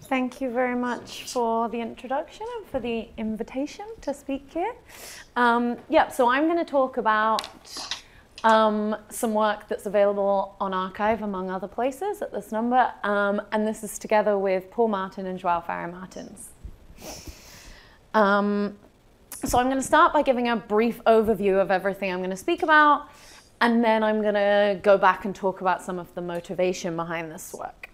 Thank you very much for the introduction and for the invitation to speak here. So I'm going to talk about some work that's available on arXiv, among other places, at this number. And this is together with Paul Martin and João Ferreira Martins. So I'm going to start by giving a brief overview of everything I'm going to speak about. And then I'm going to go back and talk about some of the motivation behind this work.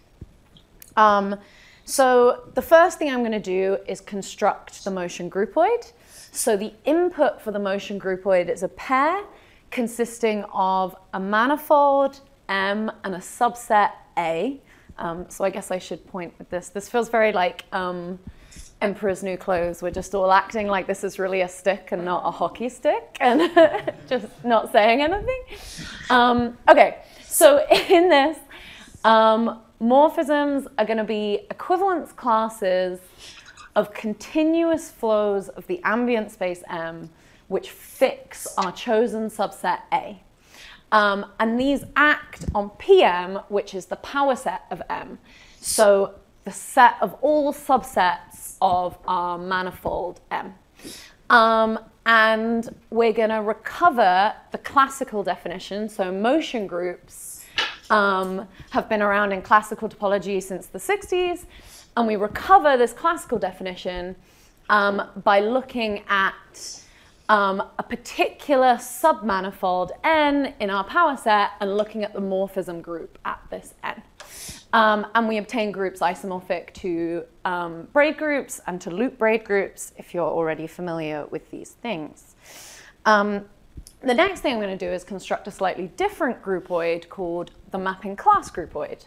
So the first thing I'm going to do is construct the motion groupoid. So the input for the motion groupoid is a pair consisting of a manifold M and a subset A. So I guess I should point with this. This feels very like Emperor's New Clothes. We're just all acting like this is really a stick and not a hockey stick and just not saying anything. Okay, so in this, morphisms are going to be equivalence classes of continuous flows of the ambient space M, which fix our chosen subset A. And these act on PM, which is the power set of M. So the set of all subsets of our manifold M. And we're going to recover the classical definition. So motion groups have been around in classical topology since the 60s. And we recover this classical definition by looking at a particular submanifold N in our power set and looking at the morphism group at this N. And we obtain groups isomorphic to braid groups and to loop braid groups, if you're already familiar with these things. The next thing I'm going to do is construct a slightly different groupoid called the mapping class groupoid.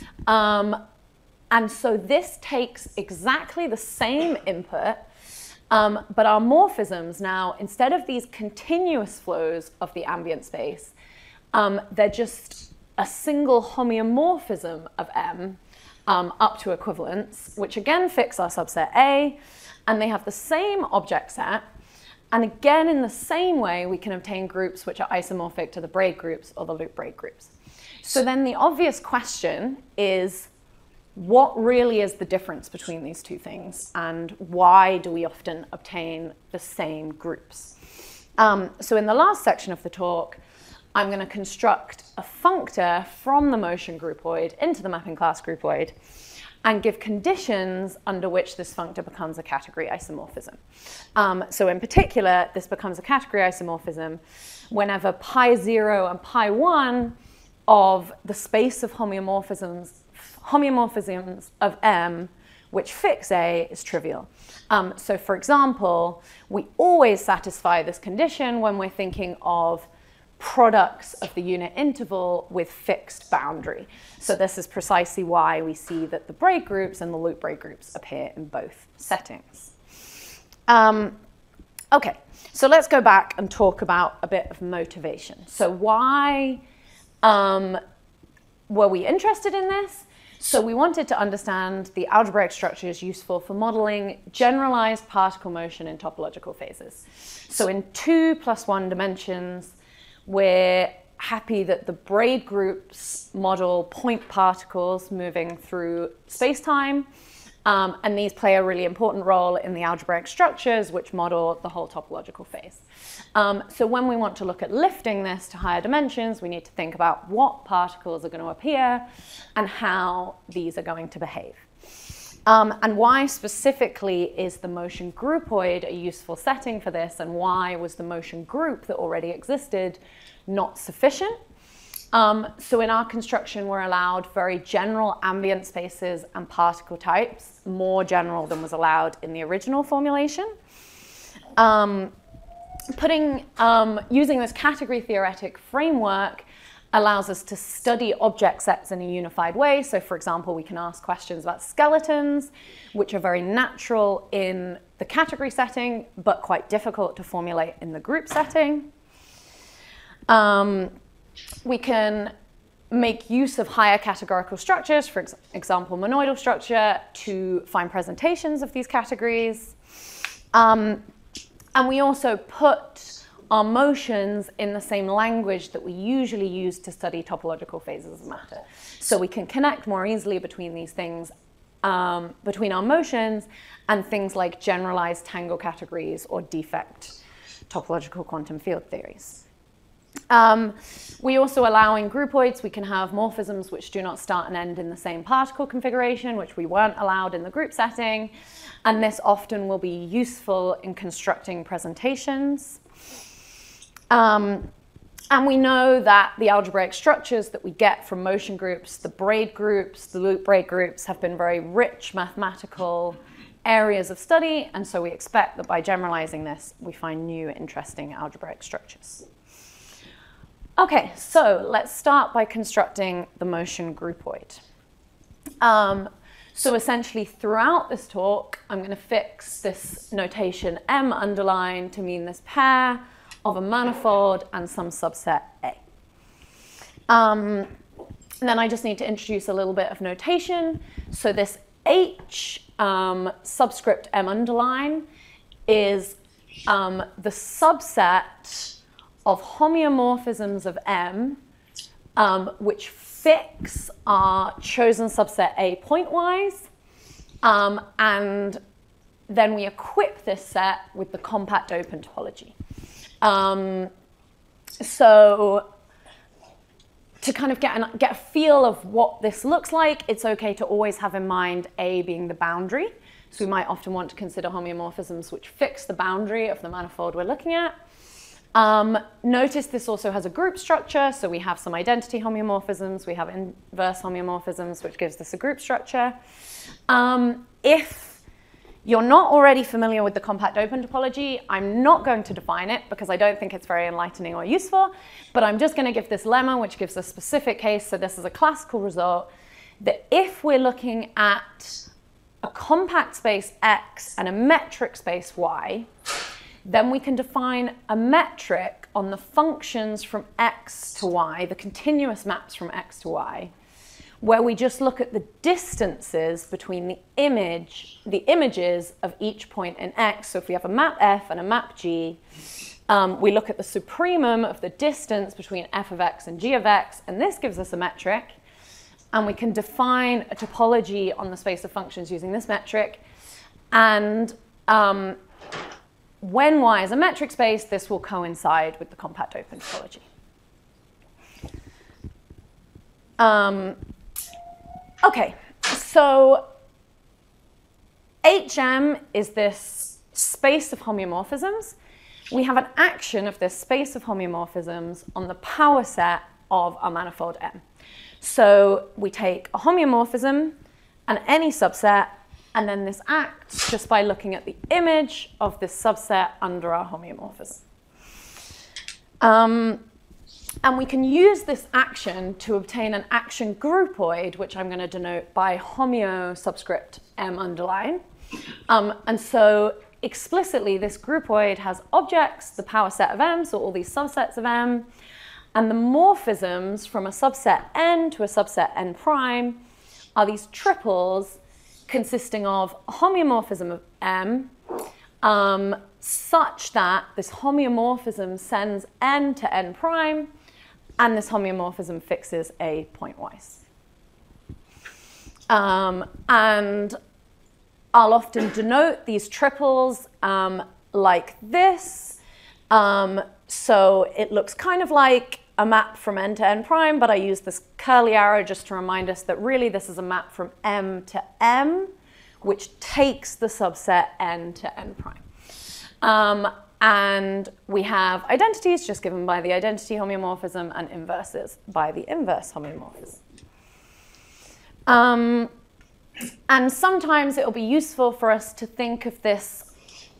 And so this takes exactly the same input, but our morphisms now, instead of these continuous flows of the ambient space, they're just a single homeomorphism of M up to equivalence, which again fix our subset A, and they have the same object set. And again, in the same way, we can obtain groups which are isomorphic to the braid groups or the loop braid groups. So then the obvious question is, what really is the difference between these two things? And why do we often obtain the same groups? So in the last section of the talk, I'm going to construct a functor from the motion groupoid into the mapping class groupoid and give conditions under which this functor becomes a category isomorphism. So in particular, this becomes a category isomorphism whenever pi0 and pi1 of the space of homeomorphisms of M which fix A is trivial. So for example, we always satisfy this condition when we're thinking of products of the unit interval with fixed boundary. So this is precisely why we see that the braid groups and the loop braid groups appear in both settings. Okay, so let's go back and talk about a bit of motivation. So why were we interested in this? So we wanted to understand the algebraic structures useful for modeling generalized particle motion in topological phases. So in 2+1 dimensions, we're happy that the braid groups model point particles moving through space-time, and these play a really important role in the algebraic structures which model the whole topological phase. So when we want to look at lifting this to higher dimensions, we need to think about what particles are going to appear and how these are going to behave. And why specifically is the motion groupoid a useful setting for this, and why was the motion group that already existed not sufficient? So in our construction, we're allowed very general ambient spaces and particle types, more general than was allowed in the original formulation. Using this category theoretic framework allows us to study object sets in a unified way. So for example, we can ask questions about skeletons, which are very natural in the category setting, but quite difficult to formulate in the group setting. We can make use of higher categorical structures, for example, monoidal structure, to find presentations of these categories. And we also put our motions in the same language that we usually use to study topological phases of matter. So we can connect more easily between these things between our motions and things like generalized tangle categories or defect topological quantum field theories. We also allow in groupoids, we can have morphisms which do not start and end in the same particle configuration, which we weren't allowed in the group setting. And this often will be useful in constructing presentations. And we know that the algebraic structures that we get from motion groups, the braid groups, the loop braid groups, have been very rich mathematical areas of study. And so we expect that by generalizing this, we find new interesting algebraic structures. Okay, so let's start by constructing the motion groupoid. So essentially throughout this talk, I'm going to fix this notation M underline to mean this pair of a manifold and some subset A. And then I just need to introduce a little bit of notation. So this H subscript M underline is the subset of homeomorphisms of M, which fix our chosen subset A pointwise, and then we equip this set with the compact open topology. So to kind of get a feel of what this looks like, it's okay to always have in mind A being the boundary. So we might often want to consider homeomorphisms which fix the boundary of the manifold we're looking at. Notice this also has a group structure, so we have some identity homeomorphisms, we have inverse homeomorphisms, which gives this a group structure. If you're not already familiar with the compact open topology, I'm not going to define it because I don't think it's very enlightening or useful, but I'm just going to give this lemma, which gives a specific case. So this is a classical result that if we're looking at a compact space X and a metric space Y, then we can define a metric on the functions from X to Y, the continuous maps from X to Y, where we just look at the distances between the images of each point in X. So if we have a map F and a map G, we look at the supremum of the distance between F of X and G of X, and this gives us a metric. And we can define a topology on the space of functions using this metric. And when Y is a metric space, this will coincide with the compact open topology. Okay, so HM is this space of homeomorphisms. We have an action of this space of homeomorphisms on the power set of our manifold M. So we take a homeomorphism and any subset, and then this acts just by looking at the image of this subset under our homeomorphism. And we can use this action to obtain an action groupoid, which I'm going to denote by homeo subscript M underline. And so explicitly, this groupoid has objects, the power set of M, so all these subsets of M, and the morphisms from a subset N to a subset N prime are these triples consisting of a homeomorphism of M, such that this homeomorphism sends N to N prime, and this homeomorphism fixes A pointwise. And I'll often denote these triples like this. So it looks kind of like a map from N to N prime, but I use this curly arrow just to remind us that really this is a map from M to M, which takes the subset N to N prime. And we have identities just given by the identity homeomorphism and inverses by the inverse homeomorphism. And sometimes it will be useful for us to think of this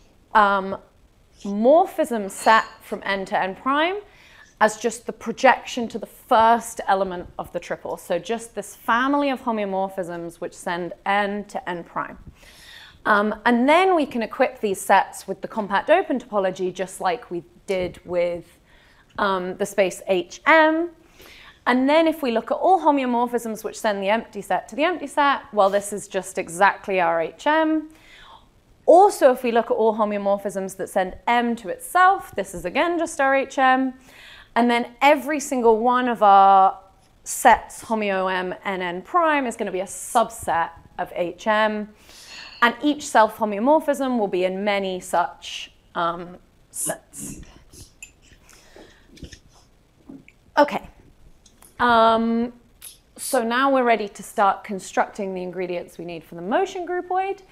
morphism set from N to N prime as just the projection to the first element of the triple. So just this family of homeomorphisms which send N to N prime. And then we can equip these sets with the compact open topology just like we did with the space HM. And then if we look at all homeomorphisms which send the empty set to the empty set, well, this is just exactly our HM. Also, if we look at all homeomorphisms that send M to itself, this is again just our HM. And then every single one of our sets homeo M and N prime is going to be a subset of HM. And each self-homeomorphism will be in many such sets. Okay. So now we're ready to start constructing the ingredients we need for the motion groupoid.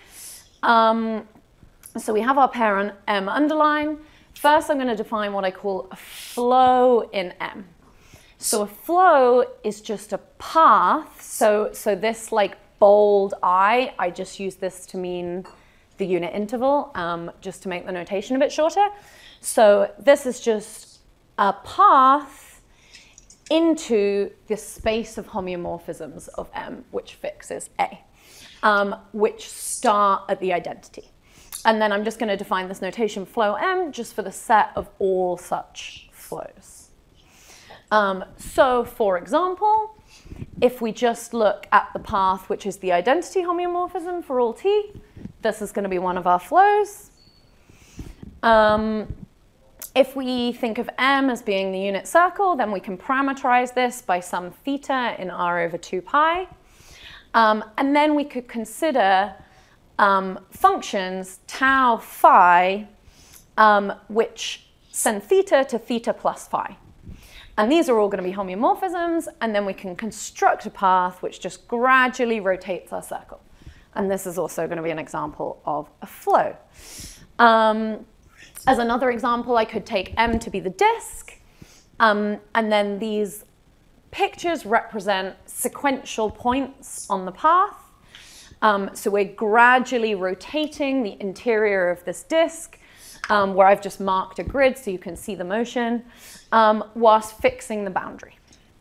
So we have our parent M underline. First, I'm going to define what I call a flow in M. So a flow is just a path. So this like bold I just use this to mean the unit interval, just to make the notation a bit shorter. So this is just a path into the space of homeomorphisms of M, which fixes A, which start at the identity. And then I'm just going to define this notation flow M just for the set of all such flows. So for example, if we just look at the path, which is the identity homeomorphism for all t, this is going to be one of our flows. If we think of M as being the unit circle, then we can parameterize this by some theta in R over 2 pi. And then we could consider functions tau phi, which send theta to theta plus phi. And these are all going to be homeomorphisms, and then we can construct a path which just gradually rotates our circle. And this is also going to be an example of a flow. As another example, I could take M to be the disk, and then these pictures represent sequential points on the path. So we're gradually rotating the interior of this disk, where I've just marked a grid so you can see the motion, whilst fixing the boundary.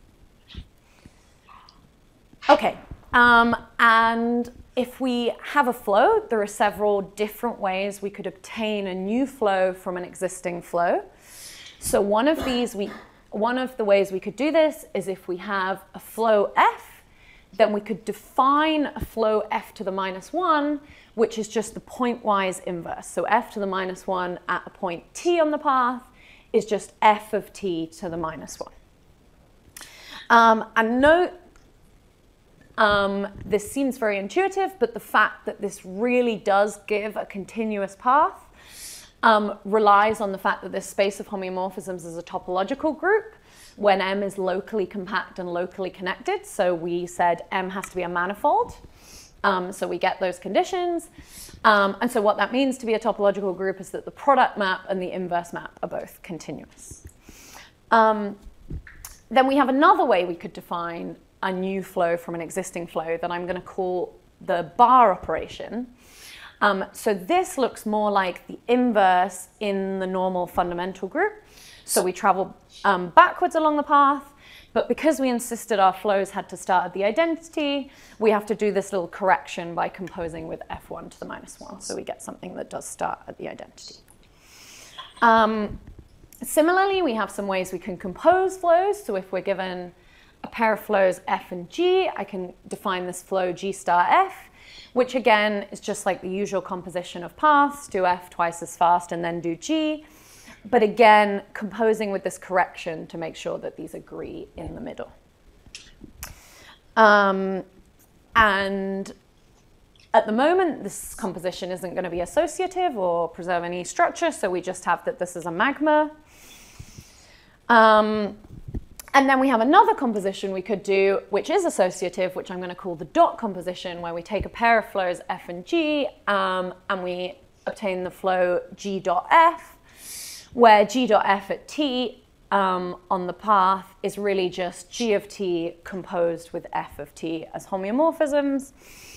Okay, and if we have a flow, there are several different ways we could obtain a new flow from an existing flow. So one of the ways we could do this is if we have a flow F, then we could define a flow F to the minus 1, which is just the pointwise inverse. So F to the minus 1 at a point t on the path is just F of t to the minus 1. And note, this seems very intuitive, but the fact that this really does give a continuous path relies on the fact that this space of homeomorphisms is a topological group when M is locally compact and locally connected. So we said M has to be a manifold. So we get those conditions. And so what that means to be a topological group is that the product map and the inverse map are both continuous. Then we have another way we could define a new flow from an existing flow that I'm going to call the bar operation. So this looks more like the inverse in the normal fundamental group. So we travel backwards along the path, but because we insisted our flows had to start at the identity, we have to do this little correction by composing with F1 to the minus 1. So we get something that does start at the identity. Similarly, we have some ways we can compose flows. So if we're given a pair of flows F and G, I can define this flow G star F, which again is just like the usual composition of paths, do F twice as fast and then do G. But again, composing with this correction to make sure that these agree in the middle. And at the moment, this composition isn't going to be associative or preserve any structure, so we just have that this is a magma. And then we have another composition we could do, which is associative, which I'm going to call the dot composition, where we take a pair of flows F and G, and we obtain the flow G dot F, where G dot F at t on the path is really just G of t composed with F of t as homeomorphisms.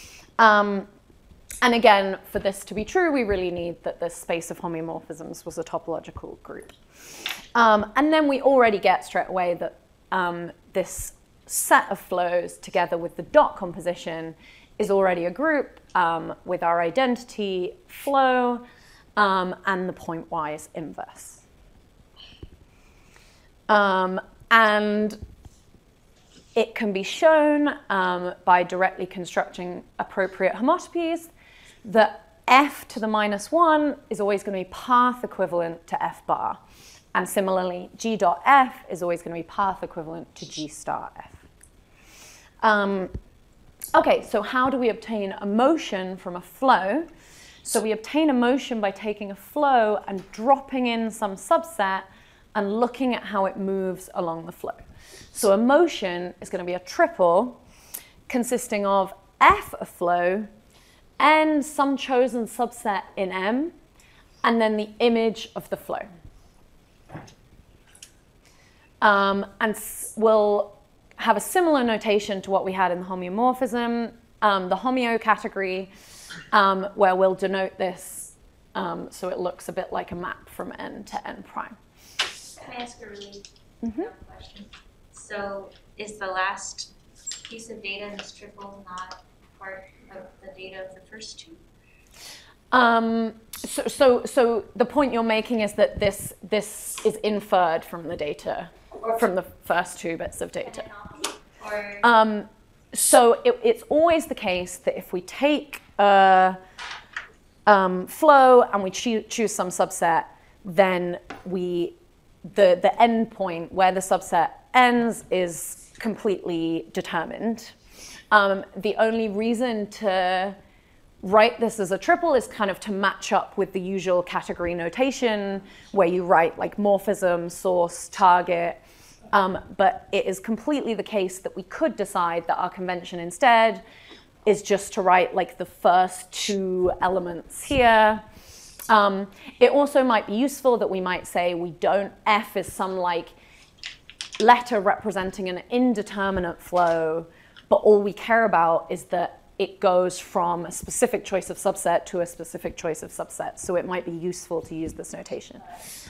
And again, for this to be true, we really need that this space of homeomorphisms was a topological group. And then we already get straight away that this set of flows together with the dot composition is already a group with our identity flow and the pointwise inverse. And it can be shown by directly constructing appropriate homotopies that F to the minus 1 is always going to be path equivalent to F bar. And similarly, G dot F is always going to be path equivalent to G star F. Okay, so how do we obtain a motion from a flow? So we obtain a motion by taking a flow and dropping in some subset and looking at how it moves along the flow. So a motion is going to be a triple consisting of F of flow, N some chosen subset in M, and then the image of the flow. And we'll have a similar notation to what we had in the homeomorphism, the homeo category, where we'll denote this so it looks a bit like a map from N to N prime. Can I ask a really dumb question? So is the last piece of data in this triple not part of the data of the first two? So the point you're making is that this is inferred from the data, from the first two bits of data. So it's always the case that if we take a flow and we choose some subset, then the end point where the subset ends is completely determined. The only reason to write this as a triple is kind of to match up with the usual category notation where you write like morphism, source, target. But it is completely the case that we could decide that our convention instead is just to write like the first two elements here. It also might be useful that we might say we don't, F is some like letter representing an indeterminate flow, but all we care about is that it goes from a specific choice of subset to a specific choice of subset. So it might be useful to use this notation.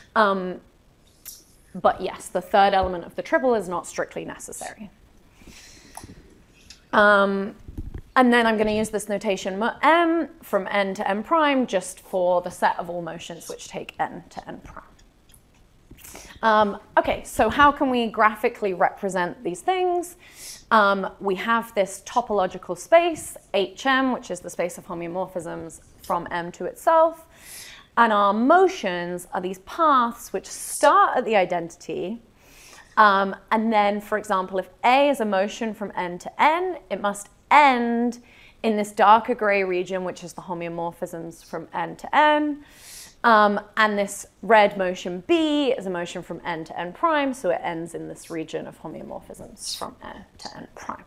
But yes, the third element of the triple is not strictly necessary. And then I'm going to use this notation M from N to N prime just for the set of all motions which take N to N prime. Okay, so how can we graphically represent these things? We have this topological space, HM, which is the space of homeomorphisms from M to itself. And our motions are these paths which start at the identity. And then, for example, if A is a motion from N to N, it must end in this darker gray region, which is the homeomorphisms from N to N. And this red motion B is a motion from N to N prime, so it ends in this region of homeomorphisms from N to N prime.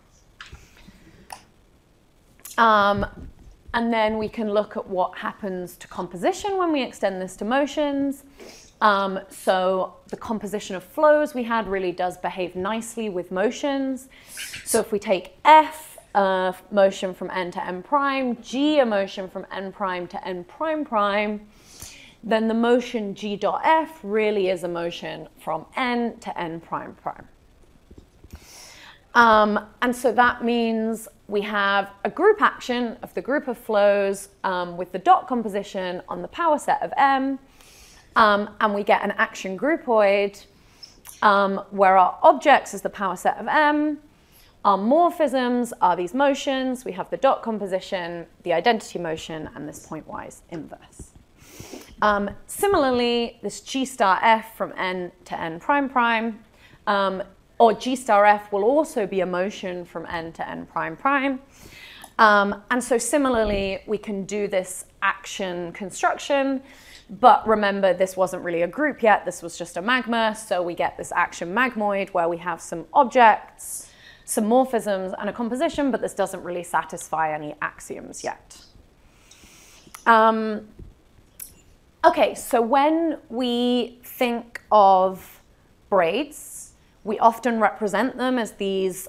And then we can look at what happens to composition when we extend this to motions. So the composition of flows we had really does behave nicely with motions. So if we take F, a motion from N to N prime, G, a motion from N prime to N prime prime, then the motion G dot F really is a motion from N to N prime prime. And so that means we have a group action of the group of flows with the dot composition on the power set of M, and we get an action groupoid where our objects is the power set of M, our morphisms are these motions, we have the dot composition, the identity motion, and this pointwise inverse. Similarly, this G star F from N to N prime prime, or G star F will also be a motion from N to N prime prime. And so similarly, we can do this action construction, but remember this wasn't really a group yet, this was just a magma, so we get this action magmoid where we have some objects, some morphisms, and a composition, but this doesn't really satisfy any axioms yet. Okay, so when we think of braids, we often represent them as these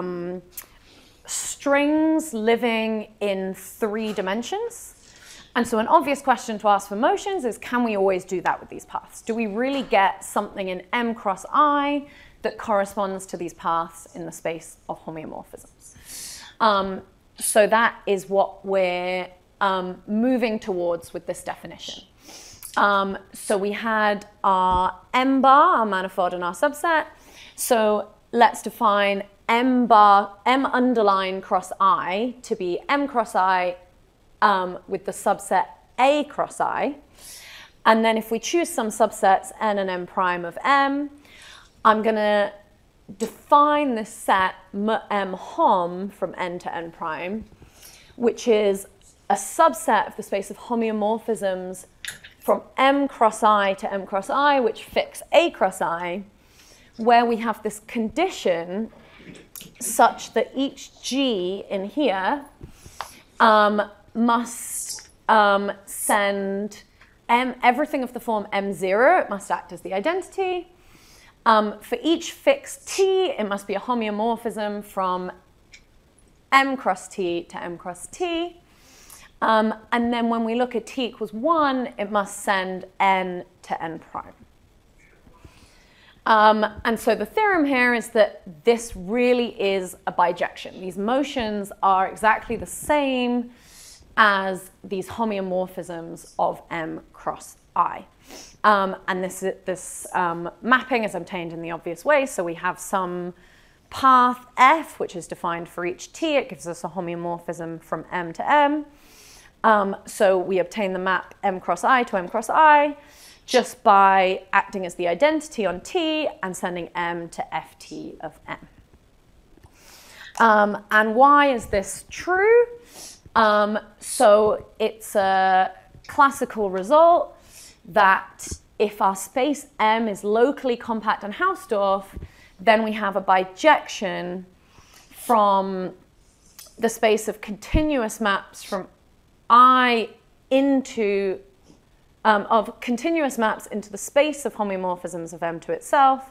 strings living in 3 dimensions. And so an obvious question to ask for motions is, can we always do that with these paths? Do we really get something in M cross I that corresponds to these paths in the space of homeomorphisms? So that is what we're moving towards with this definition. So we had our M bar, our manifold, and our subset. So let's define M underline cross I to be M cross I with the subset A cross I. And then if we choose some subsets N and M prime of M, I'm going to define this set M hom from n to n prime, which is a subset of the space of homeomorphisms from M cross I to M cross I, which fix A cross I, where we have this condition such that each G in here must send everything of the form M0, it must act as the identity. For each fixed T, it must be a homeomorphism from M cross T to M cross T. And then when we look at T equals 1, it must send N to N prime. And so the theorem here is that this really is a bijection. These motions are exactly the same as these homeomorphisms of M cross I. And this mapping is obtained in the obvious way. So we have some path F, which is defined for each T. It gives us a homeomorphism from M to M. So we obtain the map M cross I to M cross I just by acting as the identity on T and sending M to Ft of M. And why is this true? So it's a classical result that if our space M is locally compact and Hausdorff, then we have a bijection from the space of continuous maps from I into, of continuous maps into the space of homeomorphisms of M to itself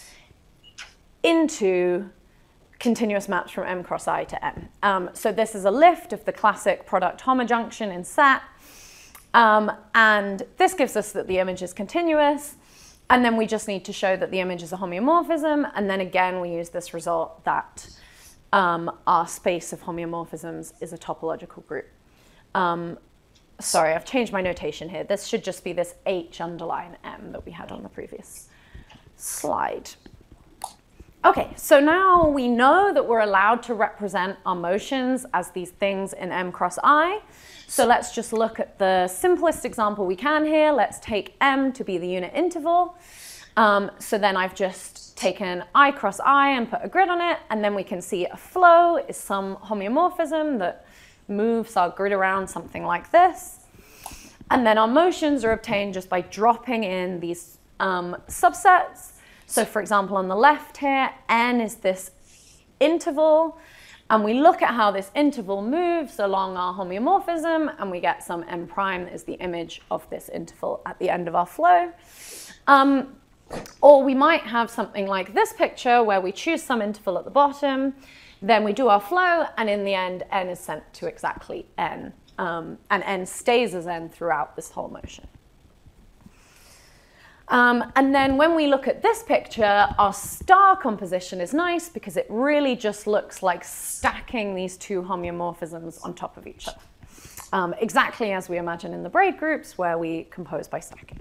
into continuous maps from M cross I to M. So this is a lift of the classic product homojunction in set. And this gives us that the image is continuous. And then we just need to show that the image is a homeomorphism. And then again, we use this result that our space of homeomorphisms is a topological group. Sorry, I've changed my notation here. This should just be this H underline M that we had on the previous slide. Okay, so now we know that we're allowed to represent our motions as these things in M cross I. So let's just look at the simplest example we can here. Let's take M to be the unit interval. So then I've just taken I cross I and put a grid on it, and then we can see a flow is some homeomorphism that moves our grid around something like this. And then our motions are obtained just by dropping in these subsets. So for example, on the left here, N is this interval, and we look at how this interval moves along our homeomorphism, and we get some M prime that is the image of this interval at the end of our flow. Or we might have something like this picture where we choose some interval at the bottom, then we do our flow, and in the end, N is sent to exactly N, and N stays as N throughout this whole motion. And then when we look at this picture, our star composition is nice because it really just looks like stacking these two homeomorphisms on top of each other, exactly as we imagine in the braid groups where we compose by stacking.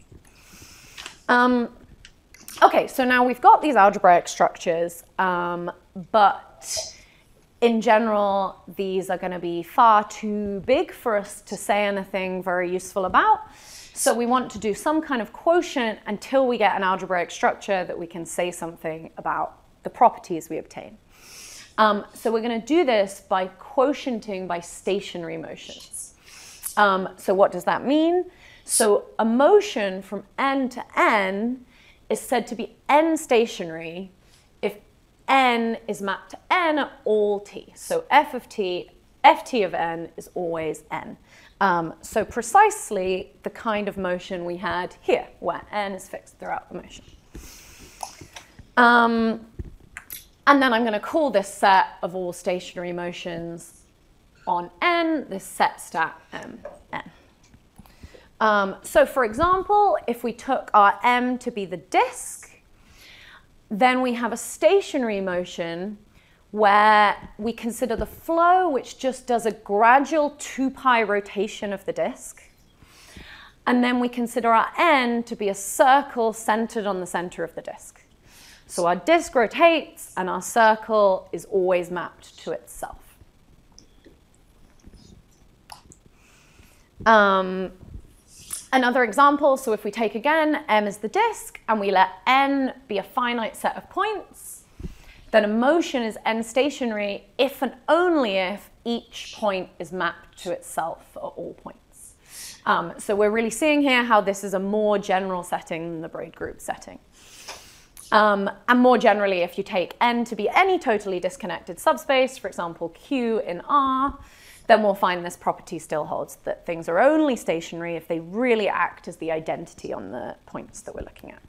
Okay, so now we've got these algebraic structures, but in general, these are going to be far too big for us to say anything very useful about. So we want to do some kind of quotient until we get an algebraic structure that we can say something about the properties we obtain. So we're going to do this by quotienting by stationary motions. So what does that mean? So a motion from N to N is said to be N stationary if N is mapped to N at all T. So Ft of N is always N. So precisely the kind of motion we had here, where N is fixed throughout the motion. And then I'm going to call this set of all stationary motions on N, this set stat Mn. So for example, if we took our M to be the disk, then we have a stationary motion where we consider the flow, which just does a gradual 2 pi rotation of the disk. And then we consider our N to be a circle centered on the center of the disk. So our disk rotates and our circle is always mapped to itself. Another example, so if we take again M as the disk and we let N be a finite set of points, then a motion is n stationary if and only if each point is mapped to itself at all points. So we're really seeing here how this is a more general setting than the braid group setting. And more generally, if you take n to be any totally disconnected subspace, for example, Q in R, then we'll find this property still holds, that things are only stationary if they really act as the identity on the points that we're looking at.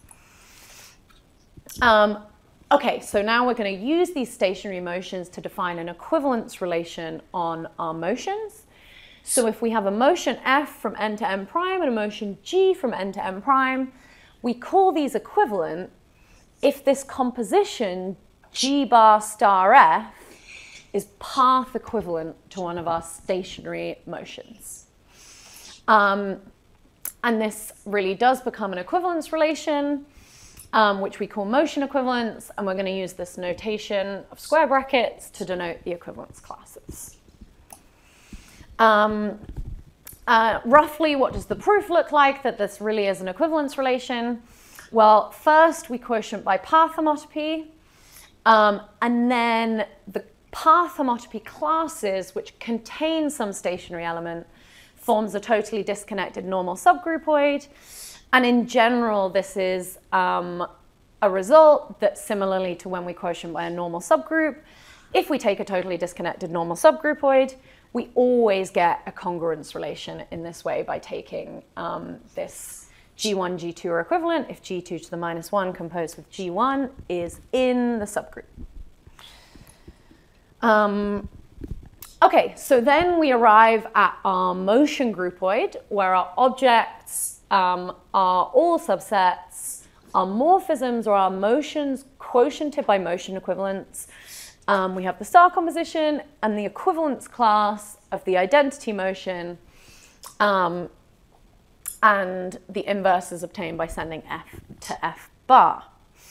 Okay, so now we're going to use these stationary motions to define an equivalence relation on our motions. So if we have a motion f from n to m prime and a motion g from n to m prime, we call these equivalent if this composition g bar star f is path equivalent to one of our stationary motions. And this really does become an equivalence relation, which we call motion equivalence, and we're going to use this notation of square brackets to denote the equivalence classes. Roughly, what does the proof look like that this really is an equivalence relation? Well, first we quotient by path homotopy, and then the path homotopy classes, which contain some stationary element, forms a totally disconnected normal subgroupoid. And in general, this is a result that, similarly to when we quotient by a normal subgroup, if we take a totally disconnected normal subgroupoid, we always get a congruence relation in this way by taking this G1, G2 are equivalent if G2 to the minus 1 composed with G1 is in the subgroup. Okay, so then we arrive at our motion groupoid, where our objects are all subsets, our morphisms or our motions quotiented by motion equivalence. We have the star composition and the equivalence class of the identity motion, and the inverse is obtained by sending f to f bar.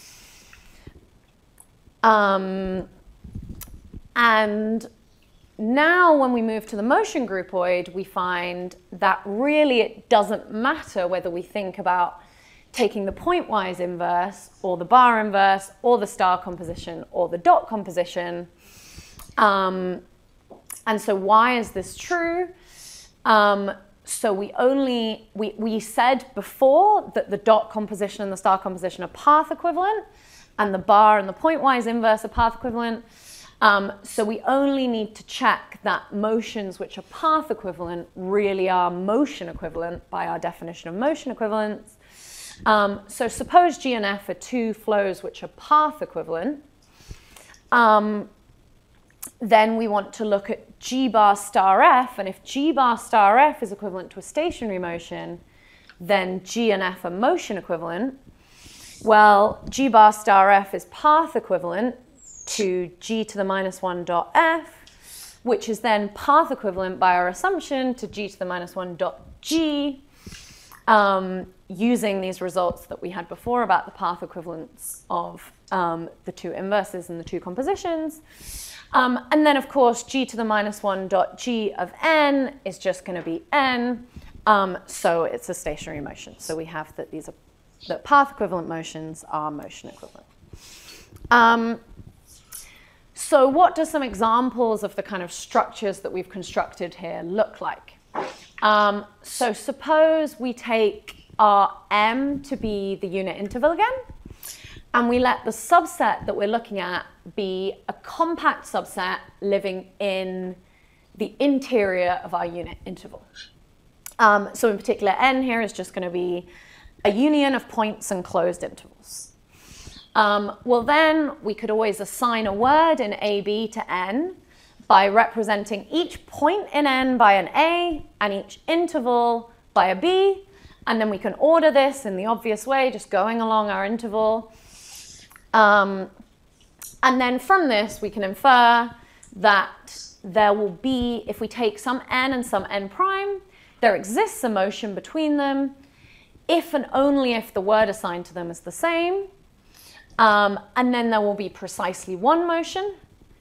And now when we move to the motion groupoid, we find that really it doesn't matter whether we think about taking the pointwise inverse or the bar inverse or the star composition or the dot composition. And so why is this true? So we said before that the dot composition and the star composition are path equivalent, and the bar and the pointwise inverse are path equivalent. So we only need to check that motions which are path equivalent really are motion equivalent by our definition of motion equivalence. So suppose G and F are two flows which are path equivalent. Then we want to look at G bar star F, and if G bar star F is equivalent to a stationary motion, then G and F are motion equivalent. Well, G bar star F is path equivalent to G to the minus 1 dot F, which is then path equivalent by our assumption to G to the minus 1 dot G, using these results that we had before about the path equivalence of the two inverses and the two compositions. And then, of course, G to the minus 1 dot G of n is just going to be n, so it's a stationary motion. So we have that these are that path equivalent motions are motion equivalent. So what do some examples of the kind of structures that we've constructed here look like? So suppose we take our M to be the unit interval again, and we let the subset that we're looking at be a compact subset living in the interior of our unit interval. So in particular, N here is just going to be a union of points and closed intervals. Well, then we could always assign a word in AB to N by representing each point in N by an A and each interval by a B. And then we can order this in the obvious way, just going along our interval. And then from this, we can infer that there will be, if we take some n and some n prime, there exists a motion between them if and only if the word assigned to them is the same. And then there will be precisely one motion.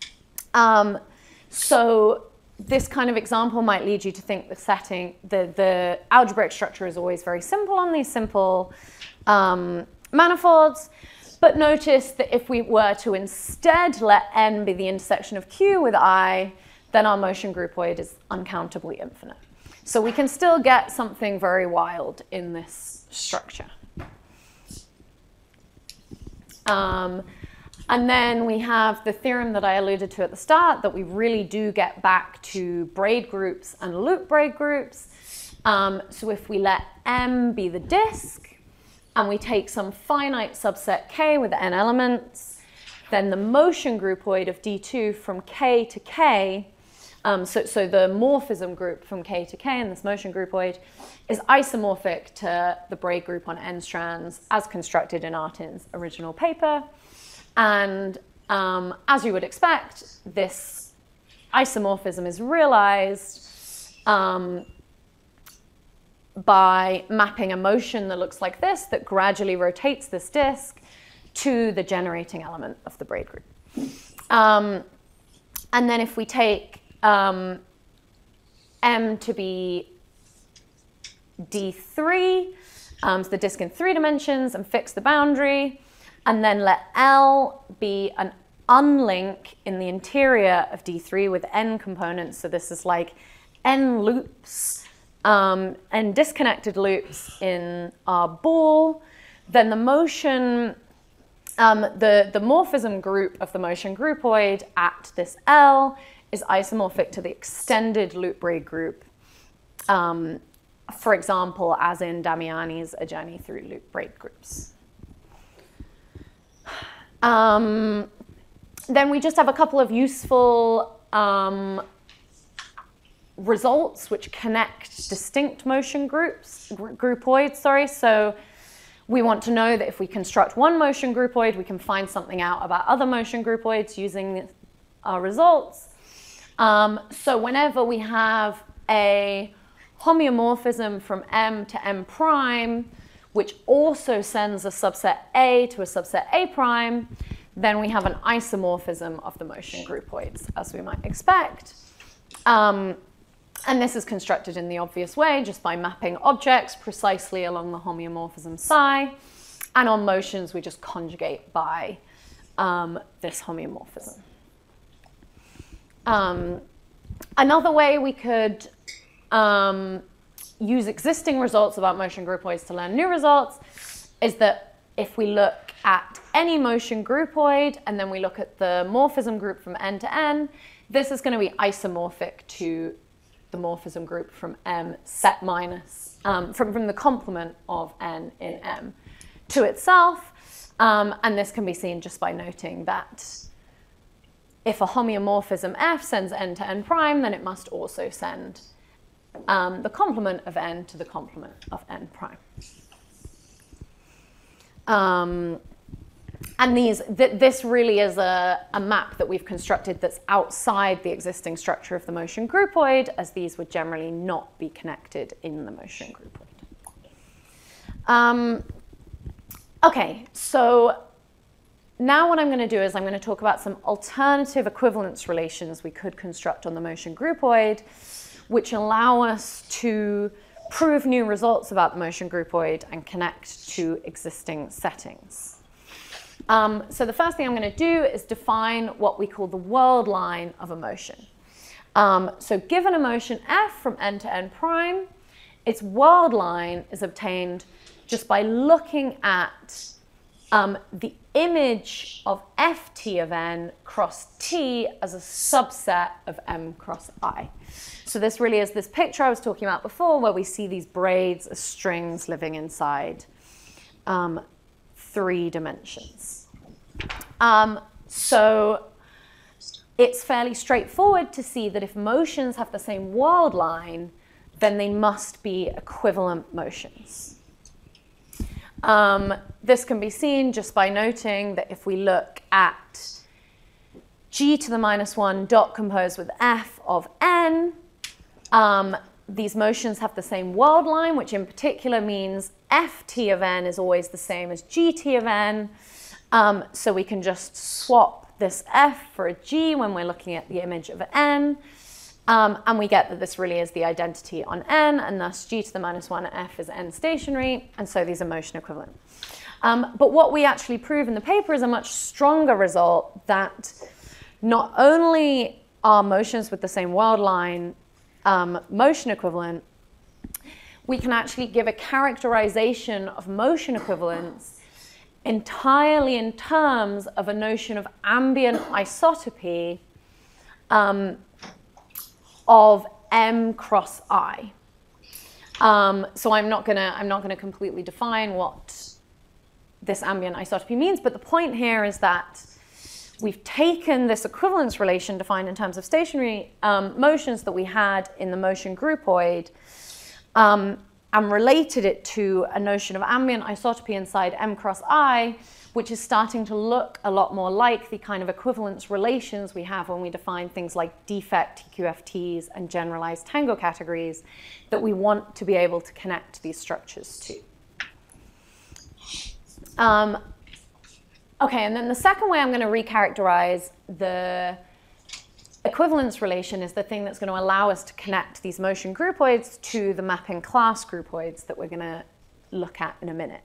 So this kind of example might lead you to think the algebraic structure is always very simple on these simple manifolds. But notice that if we were to instead let n be the intersection of q with I, then our motion groupoid is uncountably infinite. So we can still get something very wild in this structure. And then we have the theorem that I alluded to at the start, that we really do get back to braid groups and loop braid groups. So if we let M be the disk, and we take some finite subset K with n elements, then the motion groupoid of D2 from K to K, so the morphism group from K to K in this motion groupoid is isomorphic to the braid group on n strands as constructed in Artin's original paper. And as you would expect, this isomorphism is realized by mapping a motion that looks like this, that gradually rotates this disk to the generating element of the braid group. And then if we take M to be D3, so the disk in 3 dimensions, and fix the boundary, and then let L be an unlink in the interior of D3 with n components. So this is like n loops and disconnected loops in our ball. Then the motion, the morphism group of the motion groupoid at this L is isomorphic to the extended loop braid group, for example, as in Damiani's A Journey Through Loop Braid Groups. Then we just have a couple of useful results which connect distinct motion groupoids. So we want to know that if we construct one motion groupoid, we can find something out about other motion groupoids using our results. So whenever we have a homeomorphism from M to M prime, which also sends a subset A to a subset A prime, then we have an isomorphism of the motion groupoids, as we might expect. And this is constructed in the obvious way, just by mapping objects precisely along the homeomorphism psi. And on motions, we just conjugate by this homeomorphism. Another way we could use existing results about motion groupoids to learn new results is that if we look at any motion groupoid and then we look at the morphism group from n to n, this is going to be isomorphic to the morphism group from M set minus, from the complement of n in M to itself. And this can be seen just by noting that if a homeomorphism F sends n to n prime, then it must also send the complement of n to the complement of n prime. And this really is a map that we've constructed that's outside the existing structure of the motion groupoid, as these would generally not be connected in the motion groupoid. Okay, so now what I'm going to do is I'm going to talk about some alternative equivalence relations we could construct on the motion groupoid, which allow us to prove new results about the motion groupoid and connect to existing settings. So the first thing I'm going to do is define what we call the world line of a motion. So given a motion f from n to n prime, its world line is obtained just by looking at the image of ft of n cross t as a subset of m cross I. So this really is this picture I was talking about before, where we see these braids as strings living inside 3 dimensions. So it's fairly straightforward to see that if motions have the same world line, then they must be equivalent motions. This can be seen just by noting that if we look at g to the minus 1 dot composed with f of n, these motions have the same world line, which in particular means ft of n is always the same as gt of n. So we can just swap this f for a g when we're looking at the image of n. And we get that this really is the identity on n, and thus g to the minus 1 f is n stationary, and so these are motion equivalent. But what we actually prove in the paper is a much stronger result, that not only are motions with the same world line motion equivalent, we can actually give a characterization of motion equivalence entirely in terms of a notion of ambient isotopy of M cross I. So I'm not gonna completely define what this ambient isotopy means, but the point here is that we've taken this equivalence relation defined in terms of stationary motions that we had in the motion groupoid and related it to a notion of ambient isotopy inside M cross I, which is starting to look a lot more like the kind of equivalence relations we have when we define things like defect TQFTs and generalized Tango categories that we want to be able to connect these structures to. Okay, and then the second way I'm going to recharacterize the equivalence relation is the thing that's going to allow us to connect these motion groupoids to the mapping class groupoids that we're going to look at in a minute.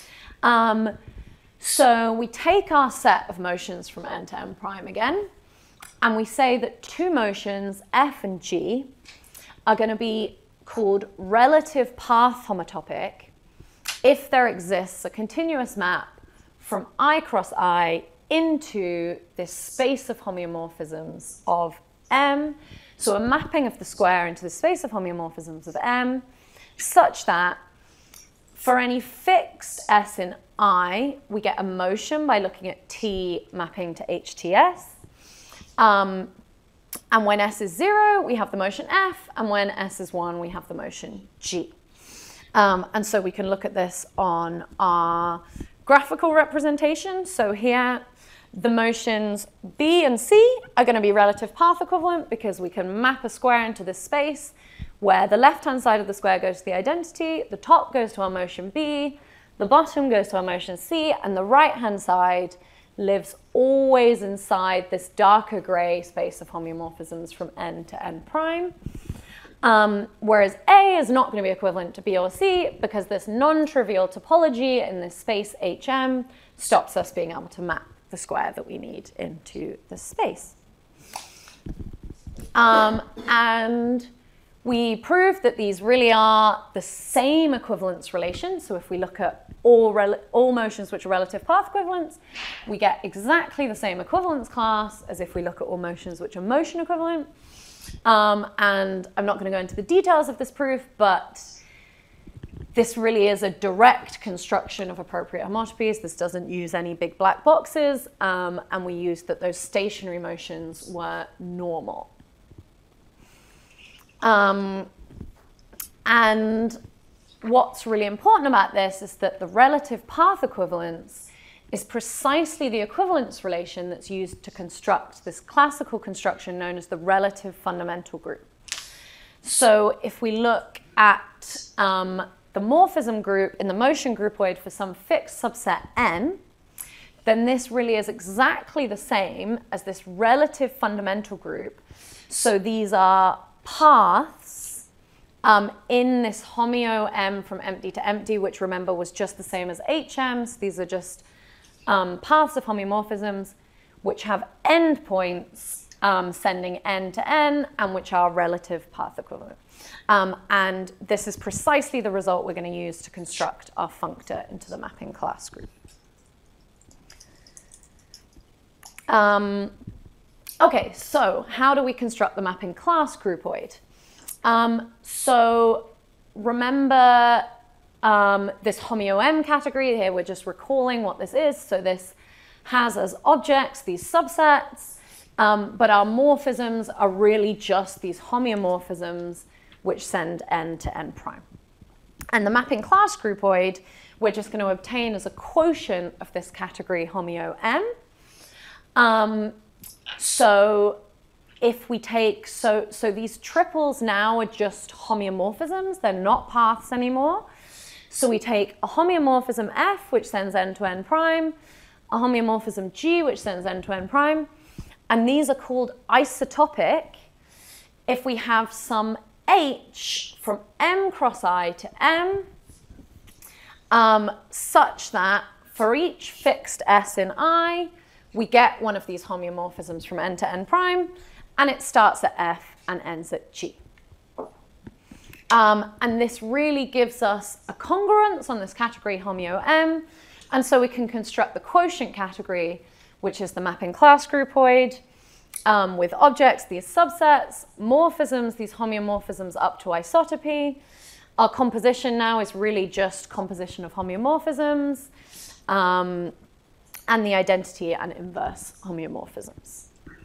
So we take our set of motions from N to M prime again, and we say that two motions, F and G, are going to be called relative path homotopic if there exists a continuous map from I cross I into this space of homeomorphisms of M, so a mapping of the square into the space of homeomorphisms of M, such that for any fixed S in I, we get a motion by looking at T mapping to HTS. And when S is 0, we have the motion F, and when S is 1, we have the motion G. And so we can look at this on our graphical representation. So here, the motions B and C are going to be relative path equivalent because we can map a square into this space where the left-hand side of the square goes to the identity, the top goes to our motion B, the bottom goes to our motion C, and the right-hand side lives always inside this darker gray space of homeomorphisms from N to N prime. Whereas A is not going to be equivalent to B or C because this non-trivial topology in this space HM stops us being able to map the square that we need into the space. And we proved that these really are the same equivalence relation. So if we look at all motions which are relative path equivalents, we get exactly the same equivalence class as if we look at all motions which are motion equivalent. And I'm not going to go into the details of this proof, but this really is a direct construction of appropriate homotopies. This doesn't use any big black boxes, and we used that those stationary motions were normal. And what's really important about this is that the relative path equivalence is precisely the equivalence relation that's used to construct this classical construction known as the relative fundamental group. So if we look at the morphism group in the motion groupoid for some fixed subset N, then this really is exactly the same as this relative fundamental group. So these are paths in this homeo M from empty to empty, which remember was just the same as HMs. These are just paths of homeomorphisms which have endpoints sending N to N and which are relative path equivalent. And this is precisely the result we're going to use to construct our functor into the mapping class group. Okay, so how do we construct the mapping class groupoid? So remember this homeo M category here, we're just recalling what this is. So this has as objects these subsets, but our morphisms are really just these homeomorphisms which send N to N prime. And the mapping class groupoid, we're just going to obtain as a quotient of this category homeo M. So if we take, so these triples now are just homeomorphisms, they're not paths anymore. So we take a homeomorphism F, which sends N to N prime, a homeomorphism G, which sends N to N prime, and these are called isotopic if we have some H from M cross I to M, such that for each fixed S in I, we get one of these homeomorphisms from n to n prime, and it starts at F and ends at G. And this really gives us a congruence on this category homeo M, and so we can construct the quotient category, which is the mapping class groupoid, with objects, these subsets, morphisms, these homeomorphisms up to isotopy. Our composition now is really just composition of homeomorphisms, and the identity and inverse homeomorphisms.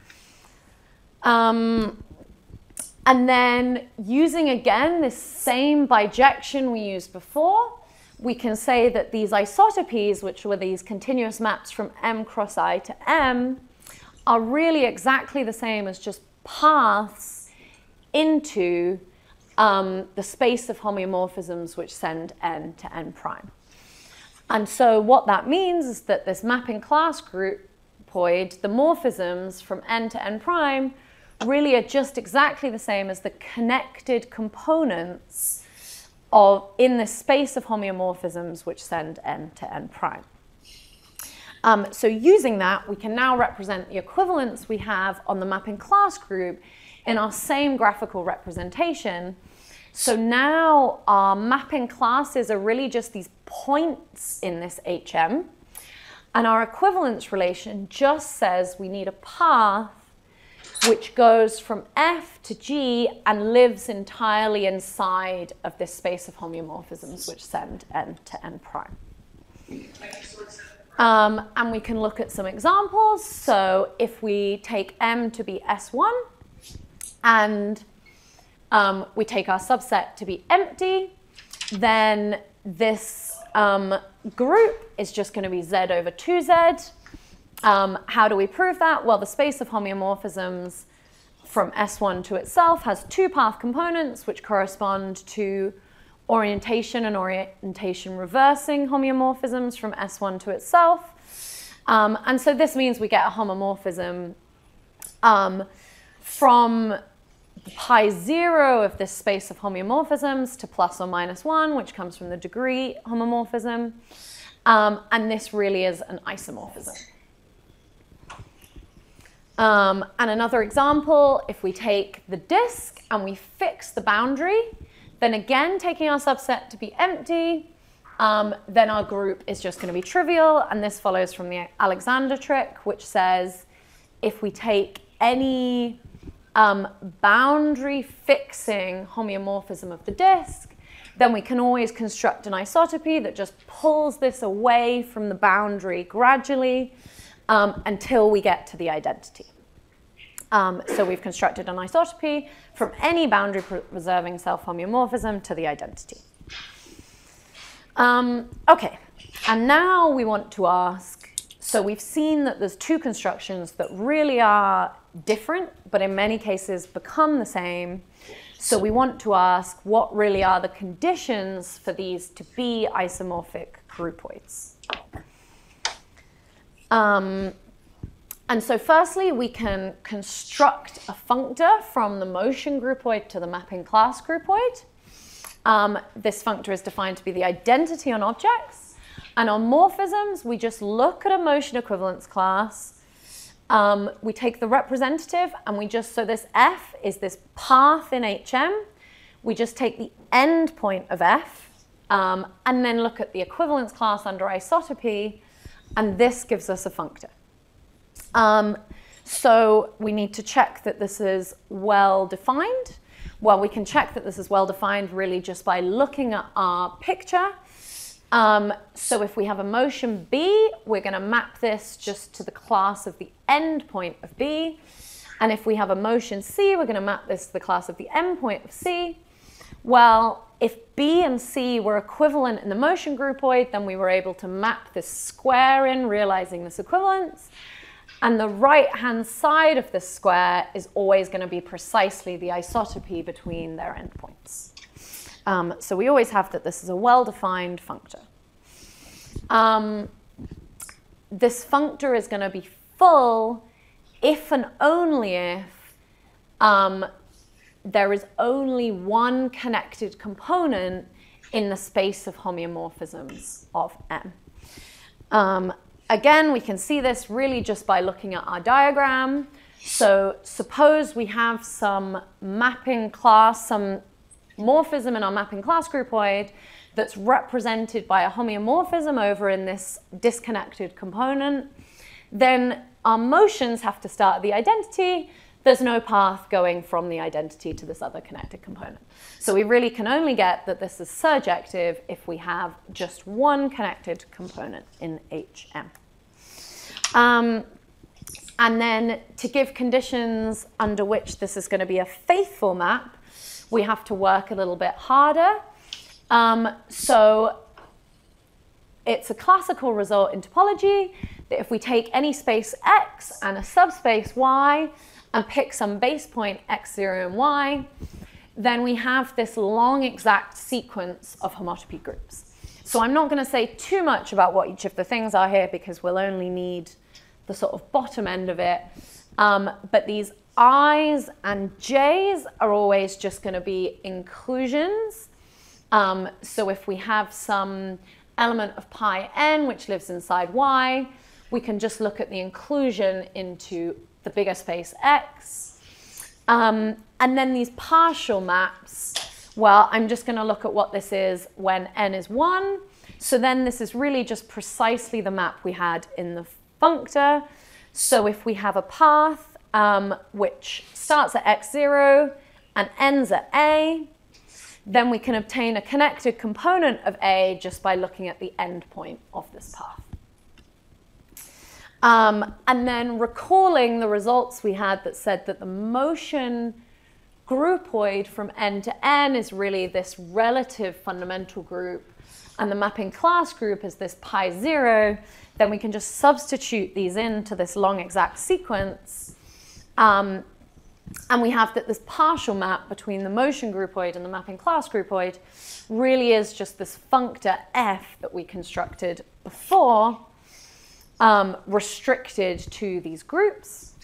And then using, again, this same bijection we used before, we can say that these isotopies, which were these continuous maps from M cross I to M, are really exactly the same as just paths into the space of homeomorphisms which send n to n prime. And so what that means is that this mapping class groupoid, the morphisms from n to n prime, really are just exactly the same as the connected components in the space of homeomorphisms which send n to n prime. So using that, we can now represent the equivalence we have on the mapping class group in our same graphical representation. So now our mapping classes are really just these points in this HM, and our equivalence relation just says we need a path which goes from F to G and lives entirely inside of this space of homeomorphisms which send n to n prime. And we can look at some examples. So if we take M to be S1 and we take our subset to be empty, then this group is just going to be Z over 2Z. How do we prove that? Well, the space of homeomorphisms from S1 to itself has two path components which correspond to orientation and orientation reversing homeomorphisms from S1 to itself. And so this means we get a homomorphism from pi 0 of this space of homeomorphisms to plus or minus 1, which comes from the degree homomorphism. And this really is an isomorphism. And another example, if we take the disk and we fix the boundary, then again, taking our subset to be empty, then our group is just going to be trivial. And this follows from the Alexander trick, which says if we take any boundary fixing homeomorphism of the disk, then we can always construct an isotopy that just pulls this away from the boundary gradually until we get to the identity. So we've constructed an isotopy from any boundary preserving self-homeomorphism to the identity. Okay, and now we want to ask, so we've seen that there's two constructions that really are different, but in many cases become the same. So we want to ask what really are the conditions for these to be isomorphic groupoids. And so firstly, we can construct a functor from the motion groupoid to the mapping class groupoid. This functor is defined to be the identity on objects. And on morphisms, we just look at a motion equivalence class. We take the representative, and we just, so this F is this path in HM. We just take the end point of F, and then look at the equivalence class under isotopy, and this gives us a functor. So we need to check that this is well defined. Well, we can check that this is well defined really just by looking at our picture. So if we have a motion B, we're going to map this just to the class of the end point of B. And if we have a motion C, we're going to map this to the class of the end point of C. Well, if B and C were equivalent in the motion groupoid, then we were able to map this square in, realizing this equivalence. And the right-hand side of this square is always going to be precisely the isotopy between their endpoints. So we always have that this is a well-defined functor. This functor is going to be full if and only if there is only one connected component in the space of homeomorphisms of M. Again, we can see this really just by looking at our diagram. So suppose we have some mapping class, some morphism in our mapping class groupoid that's represented by a homeomorphism over in this disconnected component. Then our motions have to start at the identity. There's no path going from the identity to this other connected component. So we really can only get that this is surjective if we have just one connected component in HM. And then to give conditions under which this is going to be a faithful map, we have to work a little bit harder. So it's a classical result in topology that if we take any space X and a subspace Y and pick some base point X0 and Y, then we have this long exact sequence of homotopy groups. So I'm not going to say too much about what each of the things are here because we'll only need the sort of bottom end of it. But these I's and J's are always just going to be inclusions. So if we have some element of pi n which lives inside Y, we can just look at the inclusion into the bigger space X. And then these partial maps, well, I'm just going to look at what this is when n is 1. So then this is really just precisely the map we had in the functor. So if we have a path which starts at x0 and ends at A, then we can obtain a connected component of A just by looking at the endpoint of this path. And then recalling the results we had that said that the motion groupoid from n to n is really this relative fundamental group, and the mapping class group is this pi 0, then we can just substitute these into this long exact sequence. And we have that this partial map between the motion groupoid and the mapping class groupoid really is just this functor f that we constructed before, restricted to these groups.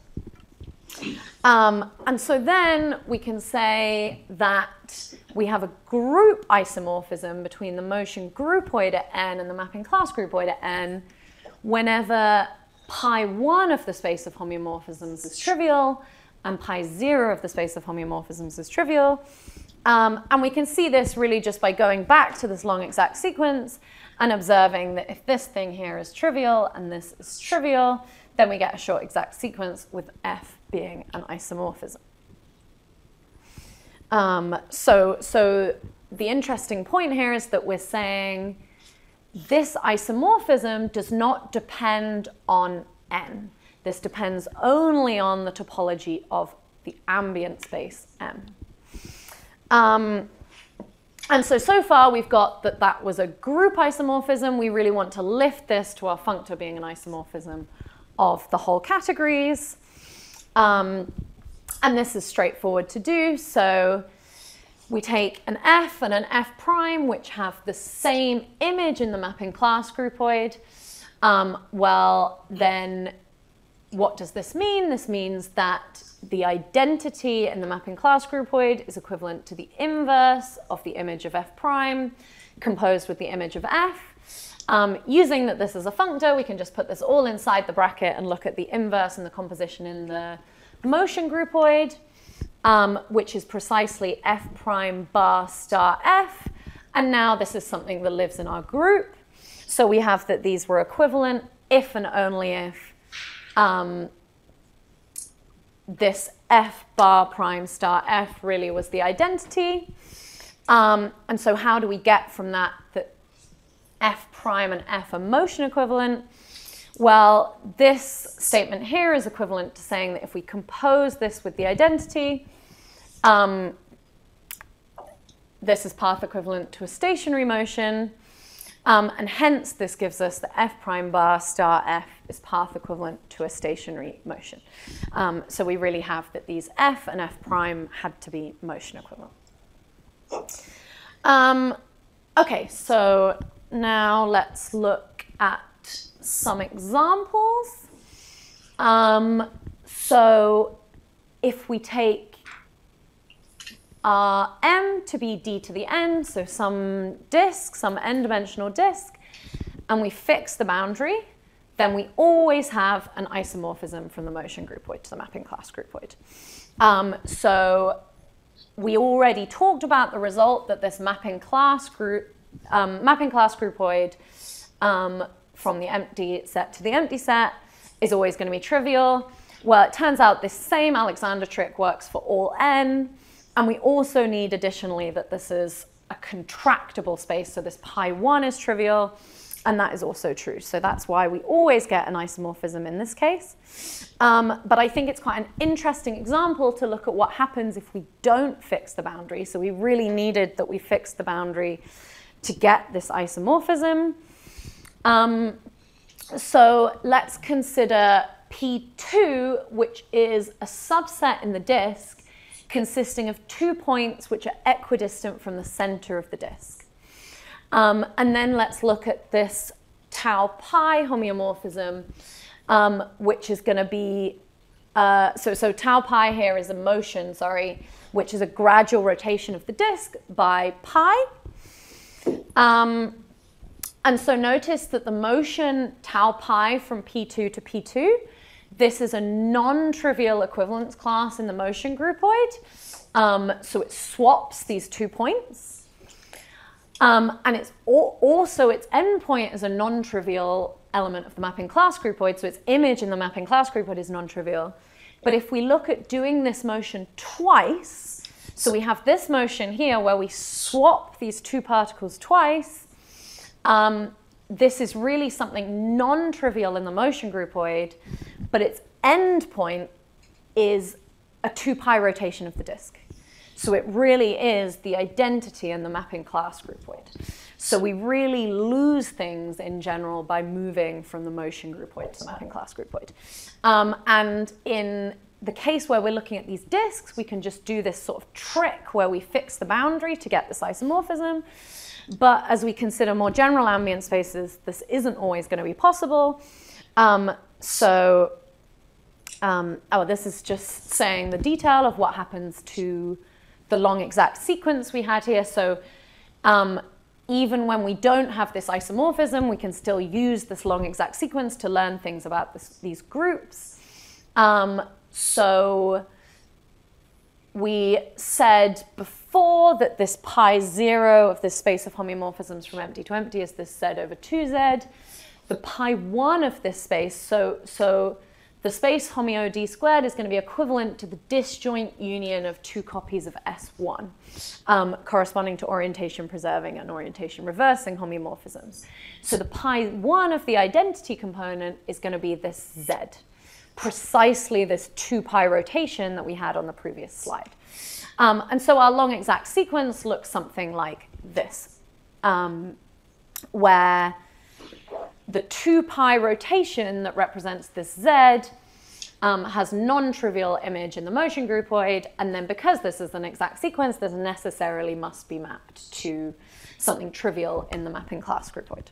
And so then we can say that we have a group isomorphism between the motion groupoid at n and the mapping class groupoid at n whenever pi 1 of the space of homeomorphisms is trivial and pi 0 of the space of homeomorphisms is trivial. And we can see this really just by going back to this long exact sequence and observing that if this thing here is trivial and this is trivial, then we get a short exact sequence with f being an isomorphism. So the interesting point here is that we're saying this isomorphism does not depend on n. This depends only on the topology of the ambient space M. And so far we've got that was a group isomorphism. We really want to lift this to our functor being an isomorphism of the whole categories. And this is straightforward to do. So we take an f and an f prime, which have the same image in the mapping class groupoid. Well, then what does this mean? This means that the identity in the mapping class groupoid is equivalent to the inverse of the image of f prime composed with the image of f. Using that this is a functor, we can just put this all inside the bracket and look at the inverse and the composition in the motion groupoid, which is precisely f prime bar star f. And now this is something that lives in our group. So we have that these were equivalent if and only if this f bar prime star f really was the identity. And so how do we get from that f prime and f are motion equivalent? Well, this statement here is equivalent to saying that if we compose this with the identity, this is path equivalent to a stationary motion. And hence, this gives us that f prime bar star f is path equivalent to a stationary motion. So we really have that these f and f prime had to be motion equivalent. Okay, so now let's look at some examples. So if we take m to be d to the n, so some disk, some n-dimensional disk, and we fix the boundary, then we always have an isomorphism from the motion groupoid to the mapping class groupoid. So we already talked about the result that this mapping class groupoid from the empty set to the empty set is always going to be trivial. Well, it turns out this same Alexander trick works for all n, and we also need additionally that this is a contractible space, so this pi1 is trivial, and that is also true. So that's why we always get an isomorphism in this case. But I think it's quite an interesting example to look at what happens if we don't fix the boundary. So we really needed that we fix the boundary to get this isomorphism. So let's consider P2, which is a subset in the disk consisting of 2 points which are equidistant from the center of the disk. And then let's look at this tau pi homeomorphism, which is going to be, so tau pi here is a motion, which is a gradual rotation of the disk by pi. And so notice that the motion tau pi from P2 to P2, this is a non-trivial equivalence class in the motion groupoid. So it swaps these 2 points. And it's also its endpoint is a non-trivial element of the mapping class groupoid, so its image in the mapping class groupoid is non-trivial. But if we look at doing this motion twice, so we have this motion here where we swap these 2 particles twice, this is really something non-trivial in the motion groupoid, but its endpoint is a 2 pi rotation of the disk. So it really is the identity in the mapping class groupoid. So we really lose things in general by moving from the motion groupoid to the mapping class groupoid. And in the case where we're looking at these disks, we can just do this sort of trick where we fix the boundary to get this isomorphism. But as we consider more general ambient spaces, this isn't always going to be possible. This is just saying the detail of what happens to the long exact sequence we had here. So even when we don't have this isomorphism, we can still use this long exact sequence to learn things about these groups. So we said before that this pi0 of this space of homeomorphisms from empty to empty is this z over 2z. The pi1 of this space, so the space homeo d squared is going to be equivalent to the disjoint union of 2 copies of S1, corresponding to orientation preserving and orientation reversing homeomorphisms. So the pi1 of the identity component is going to be this z, precisely this 2 pi rotation that we had on the previous slide. And so our long exact sequence looks something like this, where the 2 pi rotation that represents this z has non-trivial image in the motion groupoid, and then because this is an exact sequence, this necessarily must be mapped to something trivial in the mapping class groupoid.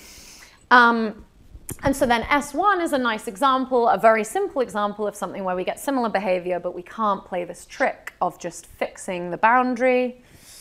And so then S1 is a nice example, a very simple example of something where we get similar behavior, but we can't play this trick of just fixing the boundary.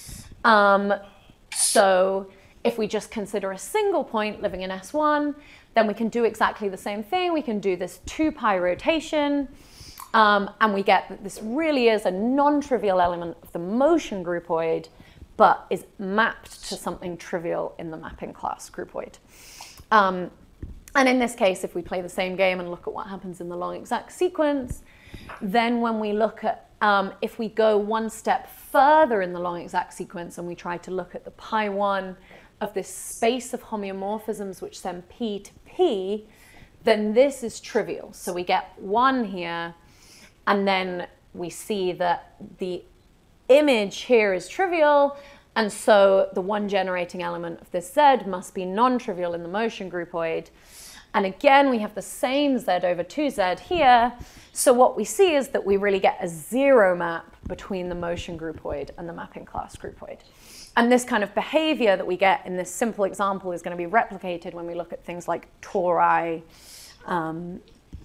So if we just consider a single point living in S1, then we can do exactly the same thing. We can do this 2 pi rotation, and we get that this really is a non-trivial element of the motion groupoid, but is mapped to something trivial in the mapping class groupoid. And in this case, if we play the same game and look at what happens in the long exact sequence, then when we look at, if we go one step further in the long exact sequence and we try to look at the pi1 of this space of homeomorphisms which send P to P, then this is trivial. So we get 1 here, and then we see that the image here is trivial, and so the 1 generating element of this z must be non-trivial in the motion groupoid. And again, we have the same z over 2z here. So what we see is that we really get a 0 map between the motion groupoid and the mapping class groupoid. And this kind of behavior that we get in this simple example is going to be replicated when we look at things like tori and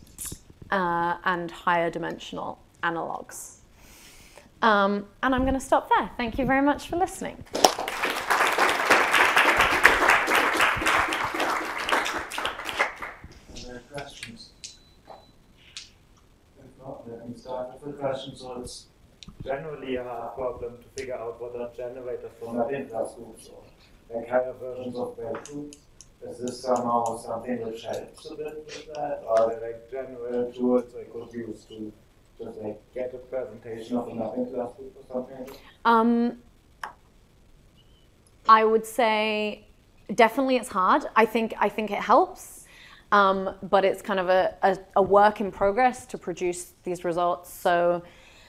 higher dimensional analogs. And I'm going to stop there. Thank you very much for listening. question. So it's generally a hard problem to figure out what are generators for mapping class groups or like higher versions of braid groups. Is this somehow something which helps a bit with that? Or are there like general tools I could use to just like get a presentation of a mapping class group or something like that? I would say definitely it's hard. I think it helps, but it's kind of a work in progress to produce these results. So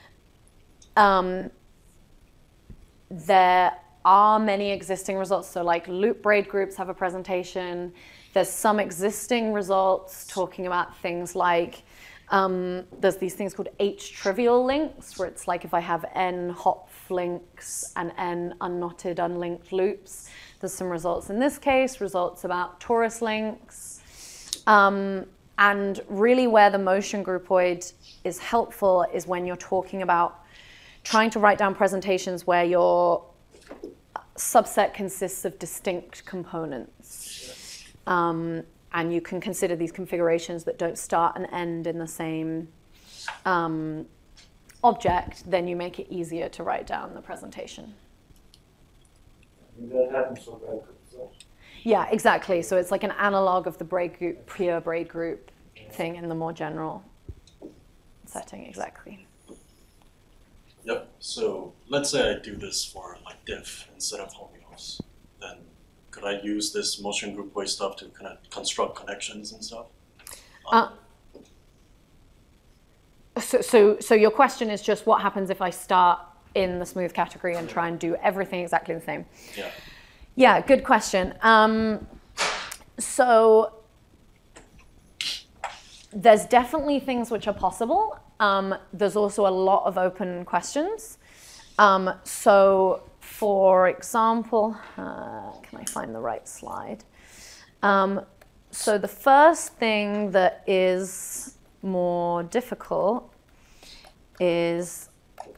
there are many existing results. So like loop braid groups have a presentation. There's some existing results talking about things like there's these things called H-trivial links, where it's like if I have n hop links and n unknotted unlinked loops. There's some results in this case, results about torus links. And really where the motion groupoid is helpful is when you're talking about trying to write down presentations where your subset consists of distinct components. And you can consider these configurations that don't start and end in the same object, then you make it easier to write down the presentation. That happens for braid groups, right? Yeah, exactly. So it's like an analog of the braid group, pure braid group thing in the more general setting, exactly. Yep, so let's say I do this for like diff instead of homeos, then could I use this motion groupoid stuff to kind of construct connections and stuff? So your question is just what happens if I start in the smooth category and try and do everything exactly the same? Yeah. Yeah, good question. So there's definitely things which are possible. There's also a lot of open questions. So for example, can I find the right slide? So the first thing that is more difficult is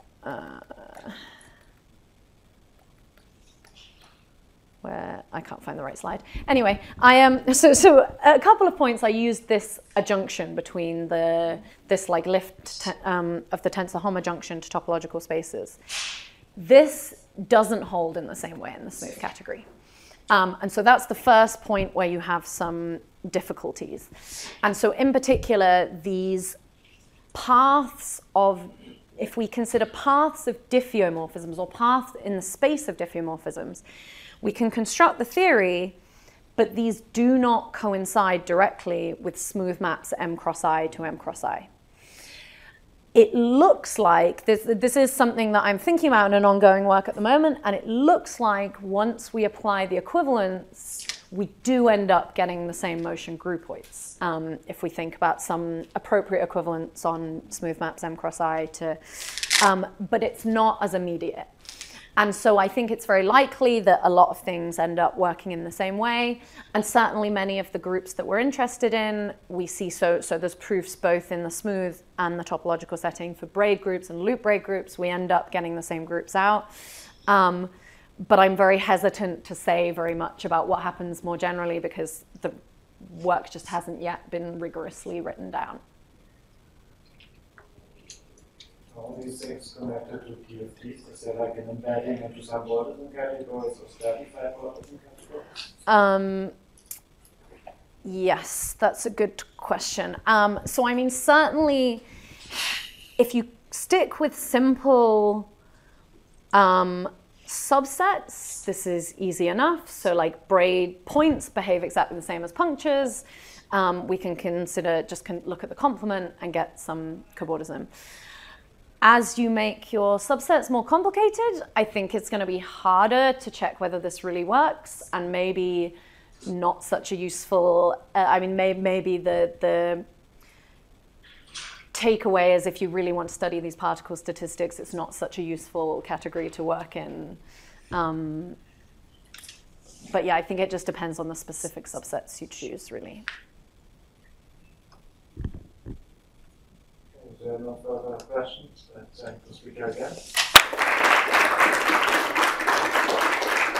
where I can't find the right slide. Anyway, so a couple of points. I used this adjunction between this like lift of the tensor homojunction to topological spaces. This doesn't hold in the same way in the smooth category. And so that's the first point where you have some difficulties. And so in particular, these paths of, if we consider paths of diffeomorphisms or paths in the space of diffeomorphisms, we can construct the theory, but these do not coincide directly with smooth maps M cross I to M cross I. It looks like, this is something that I'm thinking about in an ongoing work at the moment, and it looks like once we apply the equivalence, we do end up getting the same motion groupoids. If we think about some appropriate equivalence on smooth maps M cross I to, but it's not as immediate. And so I think it's very likely that a lot of things end up working in the same way. And certainly many of the groups that we're interested in, we see, so there's proofs both in the smooth and the topological setting for braid groups and loop braid groups. We end up getting the same groups out. But I'm very hesitant to say very much about what happens more generally because the work just hasn't yet been rigorously written down. All these things connected to PFDs, is there like an embedding into some Waterton categories or stratified Waterton categories? Yes, that's a good question. So I mean, certainly, if you stick with simple subsets, this is easy enough. So like braid points behave exactly the same as punctures. We can consider, look at the complement and get some cobordism. As you make your subsets more complicated, I think it's going to be harder to check whether this really works, and maybe not such a useful, maybe the takeaway is if you really want to study these particle statistics, it's not such a useful category to work in. But yeah, I think it just depends on the specific subsets you choose, really. Is there no further questions? Thank the speaker again.